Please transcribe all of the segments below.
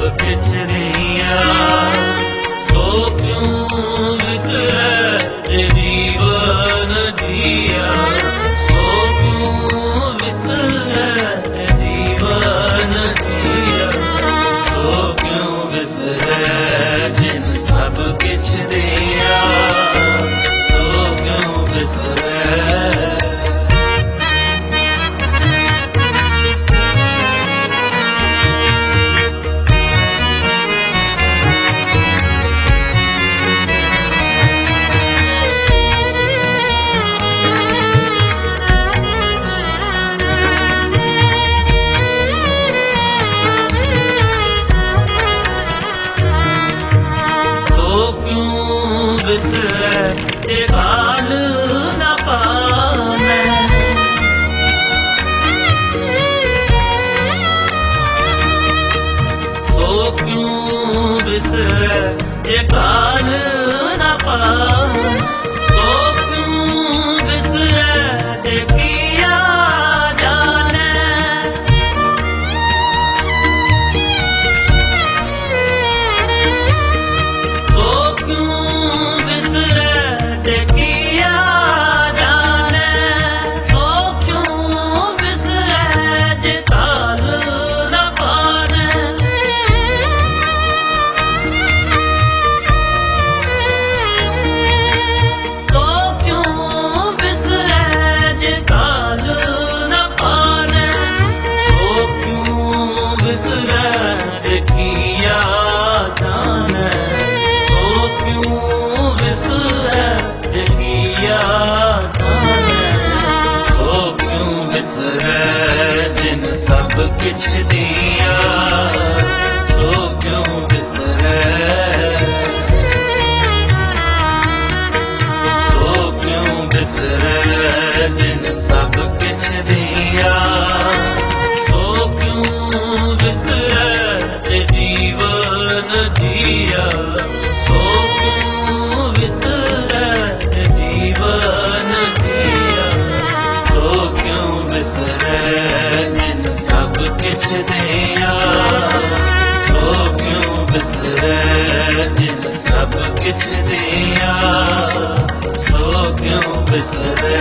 किछ दिया, सो क्यों विसरे जीवन जिया, सो क्यों विसरे जीवन जिया, सो क्यों विसरे जिन सब किछ दिया, सो क्यों विसरे। विसरे काल न पाने, सो क्यों विसरे काल न पाने, सो क्यों विसरे किया जाने, सो क्यों जिन सब किछ दिया, सो क्यों विसरे, सो क्यों विसरे जिन सब किछ दिया, सो क्यों विसरे जीवन जिया, सो क्यों विसरे जीवन जिया, सो क्यों विसरे जिन सब किछ दिया, सो क्यों विसरे जिन सब किछ दिया, सो क्यों विसरे।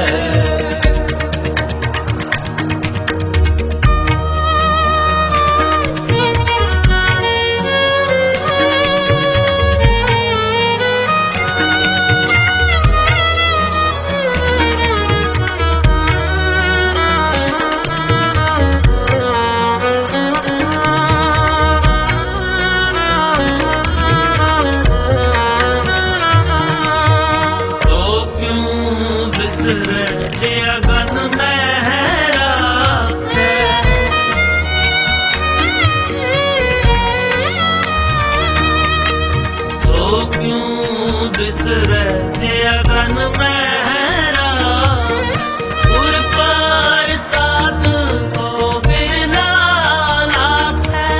विसरे अगन मेरा, उर पर साध को बिरला लाखे,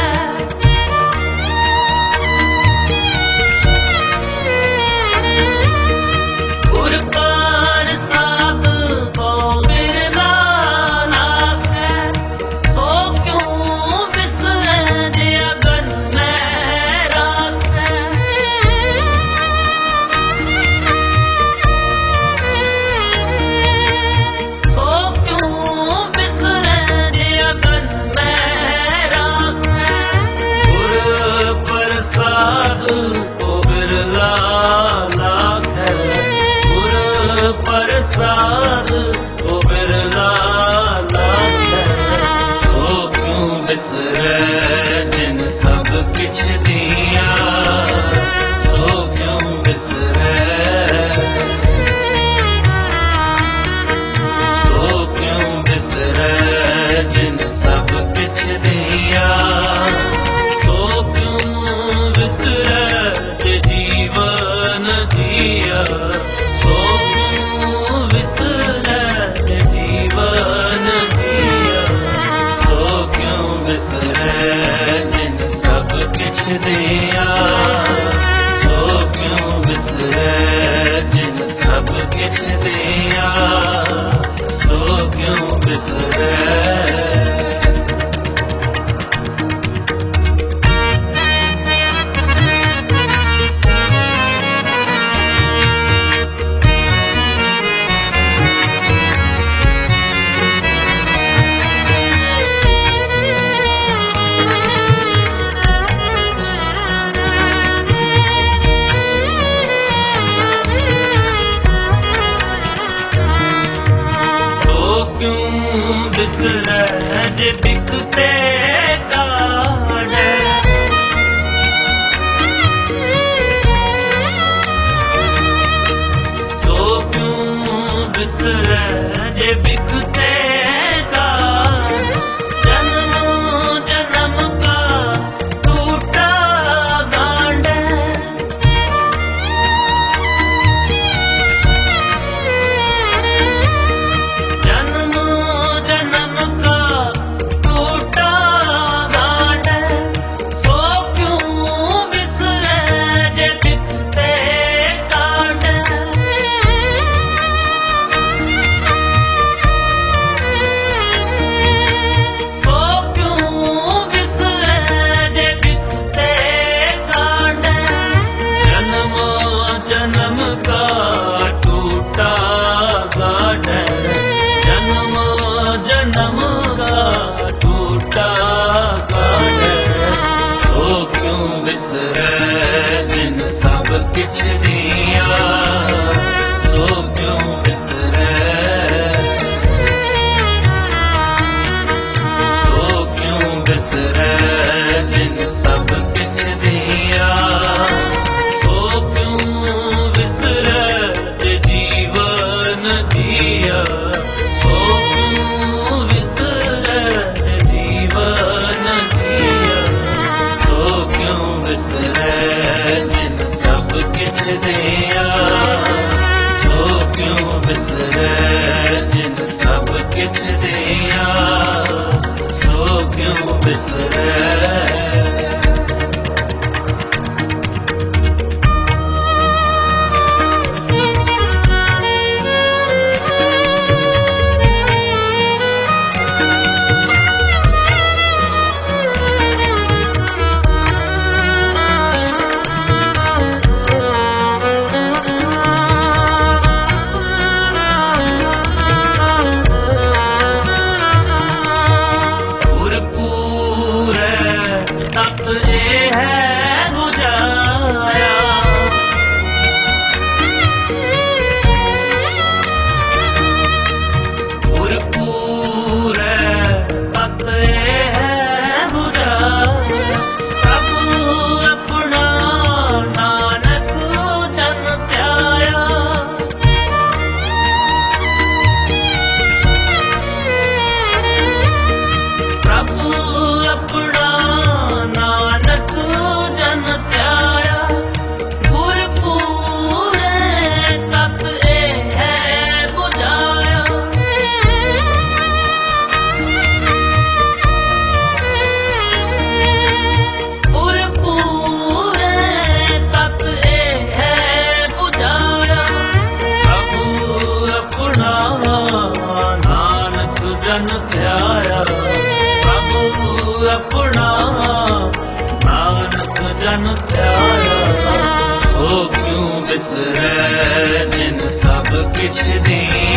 उर पर साध को बिरला लाखे, सो क्यों विसरे अगन मेरा, प्रसाद को बिरला लाखे, गुर प्रसाद को बिरला लाखे, सो क्यों विसरे जिन सब किछ दिया, सो क्यों विसरे, सो क्यों विसरे जिन सब किछ दिया, जीवन जिया, सो क्यों विसरे जीवन जिया, सो क्यों विसरे जिन सब किछ दिया, सो क्यों विसरे जिन सब किछ दिया, सो क्यों विसरे। बिसरै जे बिकते काढ़े। सो क्यों बिसरै जे बिकते बिसरै जिन सब किछ दिया। सो क्यों बिसरै, सो क्यों बिसरै जिन सब किछ दिया। सो क्यों बिसरै जे जीवन दिया। सो क्यों बिसरै जे जीवन दिया। सो क्यों बिसरै जिन सब किछ दिया। सो क्यों बिसरै जिन सब किछ दिया। सो क्यों बिसरै। जन ध्याया प्रभु अपना, नानक जन ध्याया। सो क्यों बिसरै जिन सब किछ दिया।